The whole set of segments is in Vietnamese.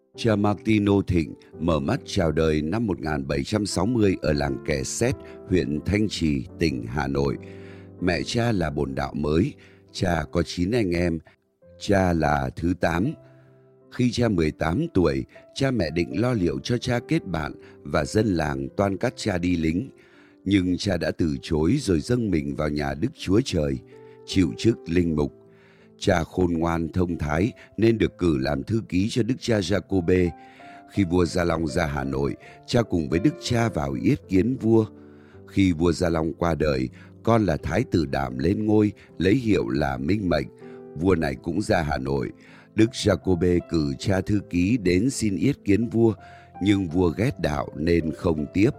Cha Martino Thịnh mở mắt chào đời năm 1760 ở làng Kè Sét, huyện Thanh Trì, tỉnh Hà Nội. Mẹ cha là bổn đạo mới, cha có 9 anh em, cha là thứ 8. Khi cha 18 tuổi, cha mẹ định lo liệu cho cha kết bạn và dân làng toan cắt cha đi lính. Nhưng cha đã từ chối rồi dâng mình vào nhà Đức Chúa Trời, chịu chức linh mục. Cha khôn ngoan thông thái nên được cử làm thư ký cho đức cha Giacôbê. Khi vua Gia Long ra Hà Nội, cha cùng với đức cha vào yết kiến vua. Khi vua Gia Long qua đời, con là Thái tử Đảm lên ngôi, lấy hiệu là Minh Mệnh. Vua này cũng ra Hà Nội. Đức Giacôbê cử cha thư ký đến xin yết kiến vua, nhưng vua ghét đạo nên không tiếp.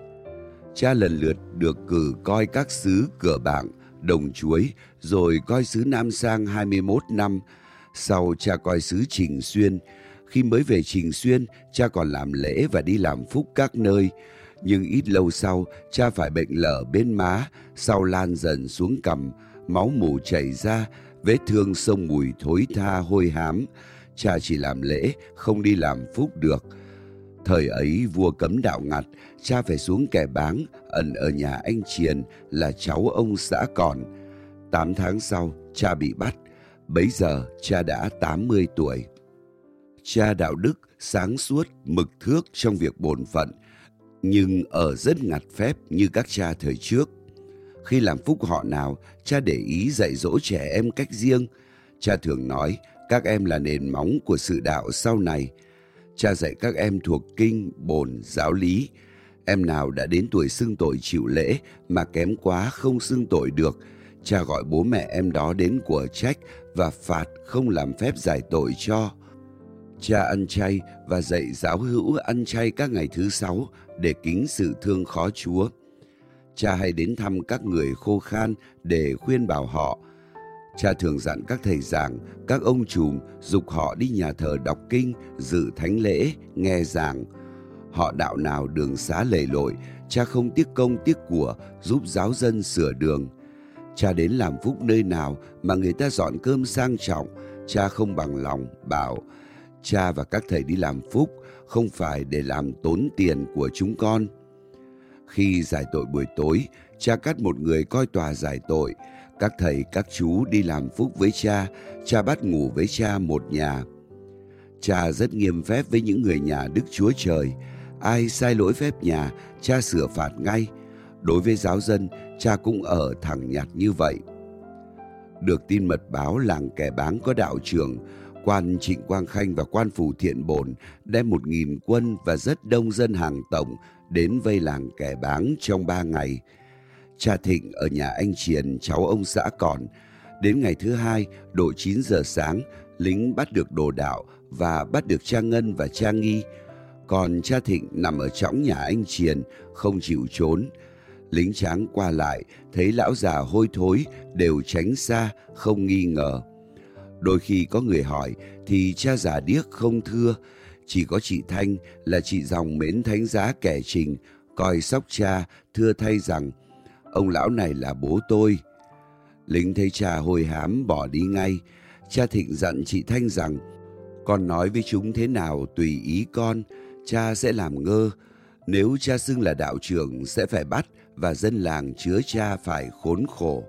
Cha lần lượt được cử coi các xứ Cửa Bảng, Đồng Chuối, rồi coi xứ Nam Sang 21 năm. Sau cha coi xứ Trình Xuyên. Khi mới về Trình Xuyên, cha còn làm lễ và đi làm phúc các nơi. Nhưng ít lâu sau, cha phải bệnh lở bên má, sau lan dần xuống cằm, máu mủ chảy ra, vết thương sông mùi thối tha hôi hám. Cha chỉ làm lễ, không đi làm phúc được. Thời ấy vua cấm đạo ngặt, cha phải xuống Kẻ Báng, ẩn ở nhà anh Triền là cháu ông xã Còn. 8 tháng sau, cha bị bắt. Bấy giờ cha đã 80 tuổi. Cha đạo đức, sáng suốt, mực thước trong việc bổn phận, nhưng ở rất ngặt phép như các cha thời trước. Khi làm phúc họ nào, cha để ý dạy dỗ trẻ em cách riêng. Cha thường nói, các em là nền móng của sự đạo sau này. Cha dạy các em thuộc kinh, bổn, giáo lý. Em nào đã đến tuổi xưng tội chịu lễ mà kém quá không xưng tội được, cha gọi bố mẹ em đó đến của trách và phạt không làm phép giải tội cho. Cha ăn chay và dạy giáo hữu ăn chay các ngày thứ 6 để kính sự thương khó Chúa. Cha hay đến thăm các người khô khan để khuyên bảo họ. Cha thường dặn các thầy giảng, các ông trùm giục họ đi nhà thờ đọc kinh, dự thánh lễ, nghe giảng. Họ đạo nào đường xá lầy lội, cha không tiếc công tiếc của giúp giáo dân sửa đường. Cha đến làm phúc nơi nào mà người ta dọn cơm sang trọng, cha không bằng lòng bảo cha và các thầy đi làm phúc không phải để làm tốn tiền của chúng con. Khi giải tội buổi tối, cha cắt một người coi tòa giải tội. Các thầy các chú đi làm phúc với cha, cha bắt ngủ với cha một nhà. Cha rất nghiêm phép với những người nhà Đức Chúa Trời. Ai sai lỗi phép nhà, cha sửa phạt ngay. Đối với giáo dân, cha cũng ở thẳng nhặt như vậy. Được tin mật báo làng Kẻ Báng có đạo trưởng, quan Trịnh Quang Khanh và quan phủ Thiện Bổn đem 1000 quân và rất đông dân hàng tổng đến vây làng Kẻ Báng trong 3 ngày. Cha Thịnh ở nhà anh Triền, cháu ông xã Còn. Đến ngày thứ 2, độ 9 giờ sáng, lính bắt được Đồ Đạo và bắt được cha Ngân và cha Nghi. Còn cha Thịnh nằm ở trõng nhà anh Triền, không chịu trốn. Lính tráng qua lại, thấy lão già hôi thối, đều tránh xa, không nghi ngờ. Đôi khi có người hỏi, thì cha già điếc không thưa. Chỉ có chị Thanh là chị dòng mến thánh giá kẻ Trình, coi sóc cha, thưa thay rằng, ông lão này là bố tôi. Lính thấy cha hôi hám bỏ đi ngay. Cha Thịnh dặn chị Thanh rằng, con nói với chúng thế nào tùy ý con, cha sẽ làm ngơ. Nếu cha xưng là đạo trưởng sẽ phải bắt và dân làng chứa cha phải khốn khổ.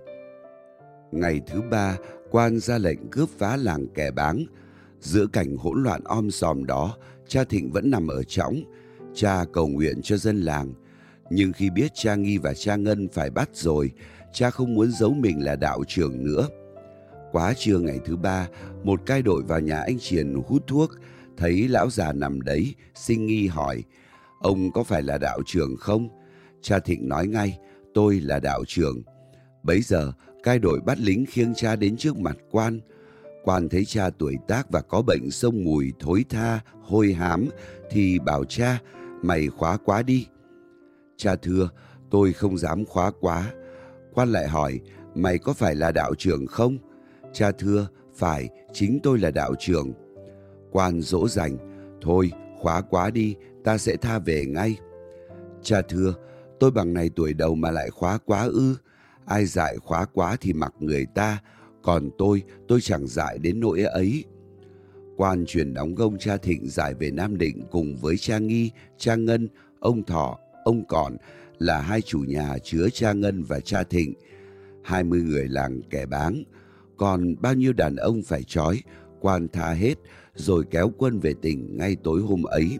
Ngày thứ 3, quan ra lệnh cướp phá làng Kẻ Báng. Giữa cảnh hỗn loạn om sòm đó, cha Thịnh vẫn nằm ở trõng. Cha cầu nguyện cho dân làng. Nhưng khi biết cha Nghi và cha Ngân phải bắt rồi, cha không muốn giấu mình là đạo trưởng nữa. Quá trưa ngày thứ 3, một cai đội vào nhà anh Triền hút thuốc, thấy lão già nằm đấy, sinh nghi hỏi, ông có phải là đạo trưởng không? Cha Thịnh nói ngay, tôi là đạo trưởng. Bấy giờ, cai đội bắt lính khiêng cha đến trước mặt quan. Quan thấy cha tuổi tác và có bệnh sông mùi thối tha, hôi hám, thì bảo cha, mày khóa quá đi. Cha thưa, tôi không dám khóa quá. Quan lại hỏi, mày có phải là đạo trưởng không? Cha thưa, phải, chính tôi là đạo trưởng. Quan dỗ dành, thôi khóa quá đi, ta sẽ tha về ngay. Cha thưa, tôi bằng này tuổi đầu mà lại khóa quá ư? Ai dại khóa quá thì mặc người ta, còn tôi chẳng dại đến nỗi ấy. Quan chuyển đóng gông cha Thịnh giải về Nam Định cùng với cha Nghi, cha Ngân, ông Thọ, ông Còn là hai chủ nhà chứa cha Ngân và cha Thịnh. 20 người làng kẻ báng, còn bao nhiêu đàn ông phải trói, quan tha hết rồi kéo quân về tỉnh ngay tối hôm ấy.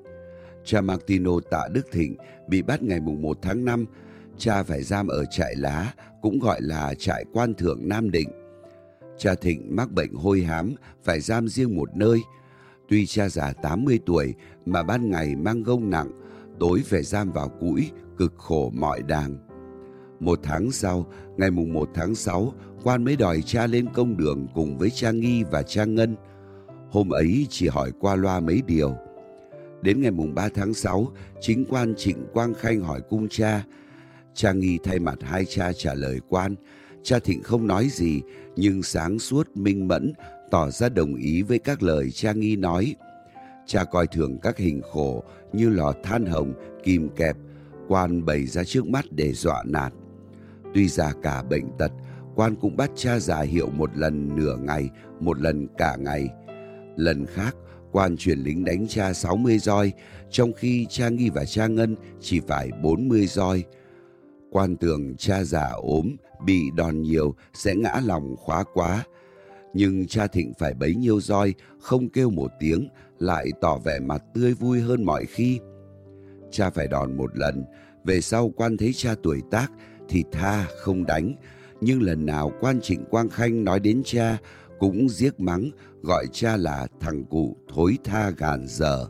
Cha Martino Tạ Đức Thịnh bị bắt ngày 1 tháng 5, cha phải giam ở trại Lá, cũng gọi là trại Quan Thượng Nam Định. Cha Thịnh mắc bệnh hôi hám, phải giam riêng một nơi. Tuy cha già 80 tuổi mà ban ngày mang gông nặng, tối phải giam vào cũi, cực khổ mọi đàng. 1 tháng sau, ngày 1 tháng 6, quan mới đòi cha lên công đường cùng với cha Nghi và cha Ngân. Hôm ấy chỉ hỏi qua loa mấy điều. Đến ngày 3 tháng 6, chính quan Trịnh Quang Khanh hỏi cung cha. Cha Nghi thay mặt hai cha trả lời quan. Cha Thịnh không nói gì, nhưng sáng suốt minh mẫn, tỏ ra đồng ý với các lời cha Nghi nói. Cha coi thường các hình khổ như lò than hồng, kìm kẹp, quan bày ra trước mắt để dọa nạt. Tuy già cả bệnh tật, quan cũng bắt cha già hiệu một lần nửa ngày, một lần cả ngày. Lần khác, quan chuyển lính đánh cha 60 roi, trong khi cha Nghi và cha Ngân chỉ phải 40 roi. Quan tưởng cha già ốm, bị đòn nhiều sẽ ngã lòng khóa quá. Nhưng cha Thịnh phải bấy nhiêu roi, không kêu một tiếng, lại tỏ vẻ mặt tươi vui hơn mọi khi. Cha phải đòn một lần, về sau quan thấy cha tuổi tác thì tha không đánh. Nhưng lần nào quan Trịnh Quang Khanh nói đến cha cũng giếc mắng, gọi cha là thằng cụ thối tha gàn dở.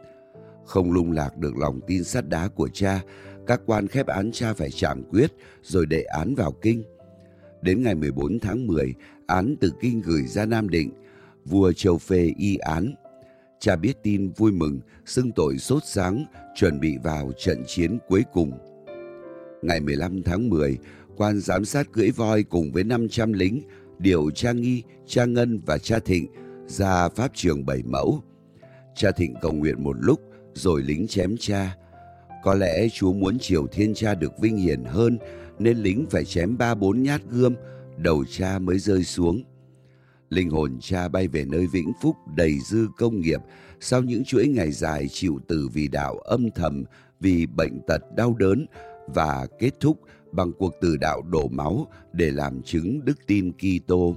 Không lung lạc được lòng tin sắt đá của cha, các quan khép án cha phải trảm quyết rồi đệ án vào kinh. Đến ngày 14 tháng 10, án từ kinh gửi ra Nam Định, vua Châu phê y án. Cha biết tin vui mừng, xưng tội sốt sáng, chuẩn bị vào trận chiến cuối cùng. Ngày 15 tháng 10, quan giám sát cưỡi voi cùng với 500 lính điều cha Nghi, cha Ngân và cha Thịnh ra pháp trường 7 mẫu. Cha Thịnh cầu nguyện một lúc rồi lính chém cha. Có lẽ Chúa muốn triều thiên cha được vinh hiển hơn nên lính phải chém 3-4 nhát gươm, đầu cha mới rơi xuống. Linh hồn cha bay về nơi vĩnh phúc đầy dư công nghiệp sau những chuỗi ngày dài chịu tử vì đạo âm thầm, vì bệnh tật đau đớn, và kết thúc bằng cuộc tử đạo đổ máu để làm chứng đức tin Kitô.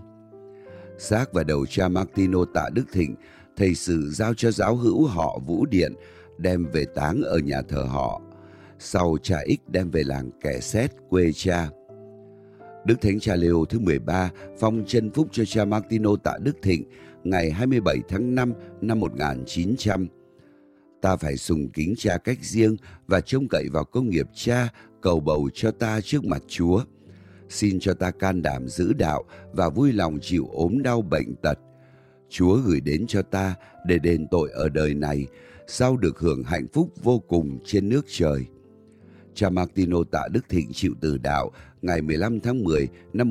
Xác và đầu cha Martino Tạ Đức Thịnh, thầy sử giao cho giáo hữu họ Vũ Điện đem về táng ở nhà thờ họ. Sau cha Ích đem về làng Kẻ Sét quê cha. Đức Thánh Cha Leo thứ 13 phong chân phúc cho cha Martino Tạ Đức Thịnh ngày 27 tháng 5 năm 1900. Ta phải sùng kính cha cách riêng và trông cậy vào công nghiệp cha cầu bầu cho ta trước mặt Chúa. Xin cho ta can đảm giữ đạo và vui lòng chịu ốm đau bệnh tật. Chúa gửi đến cho ta để đền tội ở đời này, sau được hưởng hạnh phúc vô cùng trên nước trời. Cha Martino Tạ Đức Thịnh chịu tử đạo ngày 15 tháng 10 năm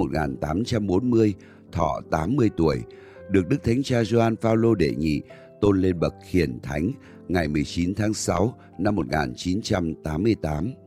1840, thọ 80 tuổi, được Đức Thánh Cha Gioan Phaolô đệ nhị tôn lên bậc hiển thánh ngày 19 tháng 6 năm 1988.